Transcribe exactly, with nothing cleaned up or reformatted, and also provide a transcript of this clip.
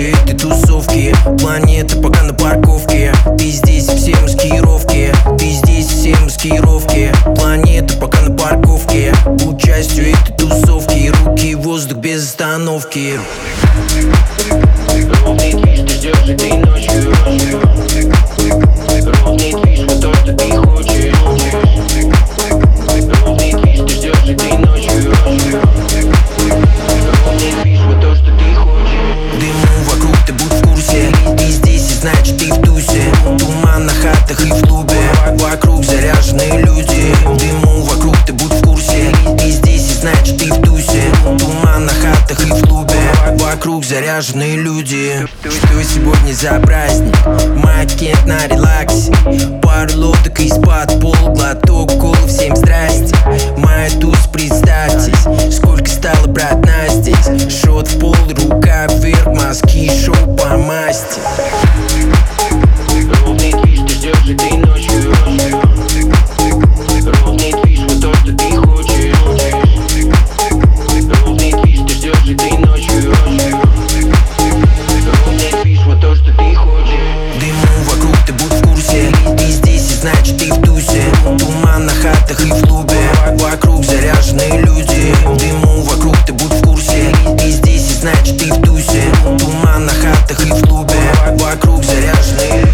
частью этой тусовки. Планета пока на парковке. Ты здесь, все маскировки. Ты здесь, все маскировки. Планета пока на парковке. Будь частью этой тусовки. Руки в воздух без остановки. Ровный движ, ты ждешь этой ночью. Ровный движ, вот то, что ты хочешь. Ровный движ, ты ждешь этой ночью. Ровный движ, вот то, что ты хочешь. Дыму вокруг, ты будь в курсе. Ты здесь, и значит ты в тусе. Туман на хатах и в клубе. Вокруг заряженные люди. Дыму вокруг, ты будь в курсе. Ты здесь, и значит ты в тусе. Туман на хатах и в клубе. Вокруг заряженные люди. Что сегодня за праздник? Макет на релаксе. Пару лодок из-под пол. Глоток колы, всем здрасте. Моя туз, представьтесь. Сколько стало, брат, нас здесь? Шот в пол, рука вверх. Мозги, шоу по масти. Ровный движ, ты ждешь этой ночью. Ровный движ, вот то, что ты хочешь. Ровный движ, ты ждешь этой ночью. Ровный движ, вот то, что ты хочешь. Дыму вокруг, ты будь в курсе. Ты здесь, и значит ты в тусе. Туман на хатах и в клубе. Вокруг заряженные люди. Дыму вокруг, ты будь в курсе. Ты здесь, и значит ты в тусе. Туман на хатах и в клубе. Вокруг заряженные люди.